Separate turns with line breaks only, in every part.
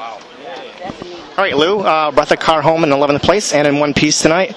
All right, Lou, brought the car home in 11th place and in one piece tonight.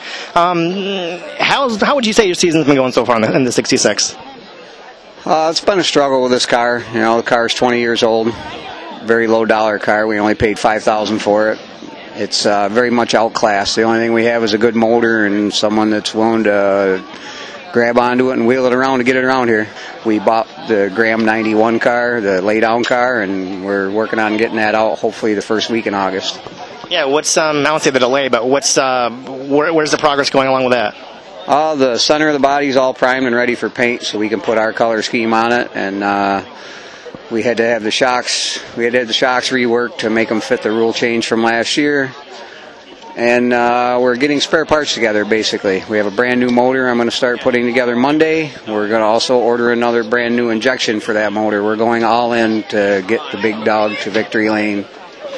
How would you say your season's been going so far in the 66?
It's been a struggle with this car. You know, the car's 20 years old. Very low dollar car. We only paid $5,000 for it. It's very much outclassed. The only thing we have is a good motor and someone that's willing to grab onto it and wheel it around to get it around here. We bought the Graham 91 car, the lay-down car, and we're working on getting that out hopefully the first week in August.
Yeah, what's I won't say the delay, but what's where's the progress going along with that?
The center of the body's all primed and ready for paint, so we can put our color scheme on it. And we had to have the shocks. We had to have the shocks reworked to make them fit the rule change from last year. And we're getting spare parts together, basically. We have a brand new motor I'm going to start putting together Monday. We're going to also order another brand new injection for that motor. We're going all in to get the big dog to victory lane.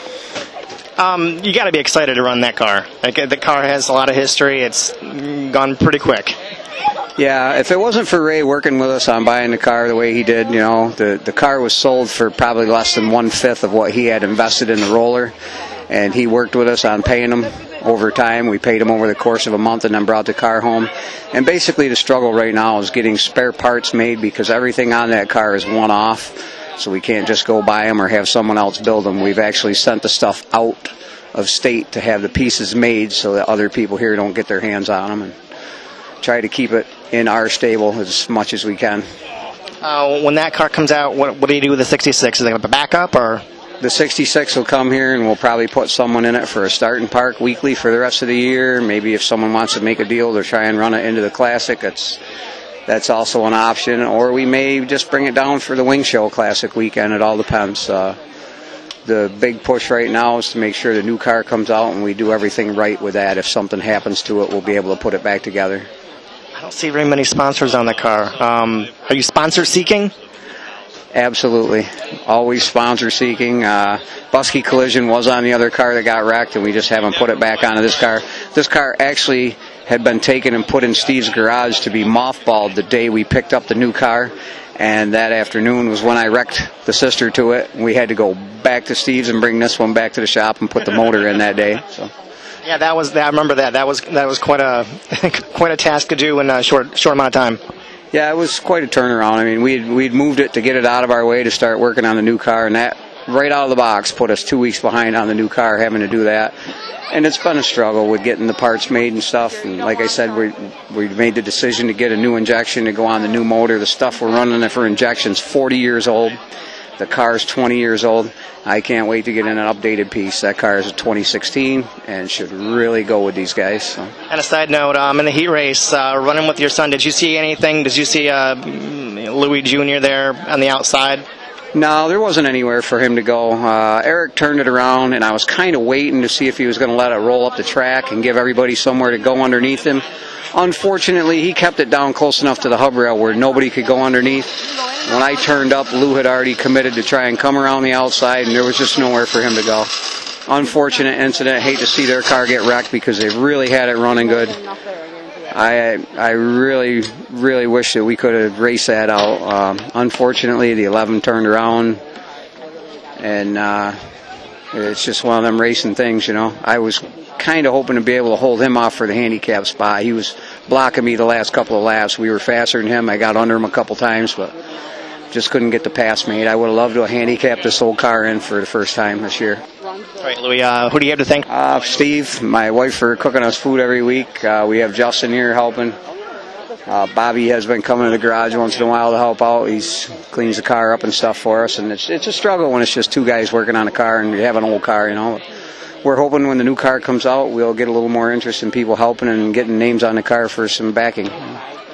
You got to be excited to run that car. Like, the car has a lot of history. It's gone pretty quick.
Yeah, if it wasn't for Ray working with us on buying the car the way he did, you know, the car was sold for probably less than 1/5 of what he had invested in the roller. And he worked with us on paying him over time. We paid him over the course of a month and then brought the car home. And basically the struggle right now is getting spare parts made because everything on that car is one-off. So we can't just go buy them or have someone else build them. We've actually sent the stuff out of state to have the pieces made so that other people here don't get their hands on them, and try to keep it in our stable as much as we can.
When that car comes out, what do you do with the 66? Is it a backup or?
The 66 will come here, and we'll probably put someone in it for a start and park weekly for the rest of the year. Maybe if someone wants to make a deal to try and run it into the Classic, that's also an option. Or we may just bring it down for the Wing Show Classic weekend. It all depends. The big push right now is to make sure the new car comes out and we do everything right with that. If something happens to it, we'll be able to put it back together.
I don't see very many sponsors on the car. Are you sponsor seeking?
Absolutely. Always sponsor seeking. Buskey Collision was on the other car that got wrecked, and we just haven't put it back onto this car. This car actually had been taken and put in Steve's garage to be mothballed the day we picked up the new car. And that afternoon was when I wrecked the sister to it. We had to go back to Steve's and bring this one back to the shop and put the motor in that day. So.
Yeah, I remember that. That was quite a quite a task to do in a short amount of time.
Yeah, it was quite a turnaround. I mean, we'd moved it to get it out of our way to start working on the new car, and that right out of the box put us 2 weeks behind on the new car, having to do that. And it's been a struggle with getting the parts made and stuff. And like I said, we made the decision to get a new injection to go on the new motor. The stuff we're running for injection's 40 years old. The car's 20 years old. I can't wait to get in an updated piece. That car is a 2016 and should really go with these guys. So.
And a side note, in the heat race, running with your son, did you see anything? Did you see Louis Jr. there on the outside?
No, there wasn't anywhere for him to go. Eric turned it around, and I was kind of waiting to see if he was going to let it roll up the track and give everybody somewhere to go underneath him. Unfortunately, he kept it down close enough to the hub rail where nobody could go underneath. When I turned up, Lou had already committed to try and come around the outside, and there was just nowhere for him to go. Unfortunate incident. Hate to see their car get wrecked because they really had it running good. I really, really wish that we could have raced that out. Unfortunately, the 11 turned around, and it's just one of them racing things, you know. I was kind of hoping to be able to hold him off for the handicap spot. He was blocking me the last couple of laps. We were faster than him. I got under him a couple times, but just couldn't get the pass made. I would have loved to have handicapped this old car in for the first time this year.
All right, Louis, who do you have to thank?
Steve, my wife, for cooking us food every week. We have Justin here helping. Bobby has been coming to the garage once in a while to help out. He cleans the car up and stuff for us, and it's a struggle when it's just two guys working on a car and you have an old car, you know. We're hoping when the new car comes out, we'll get a little more interest in people helping and getting names on the car for some backing.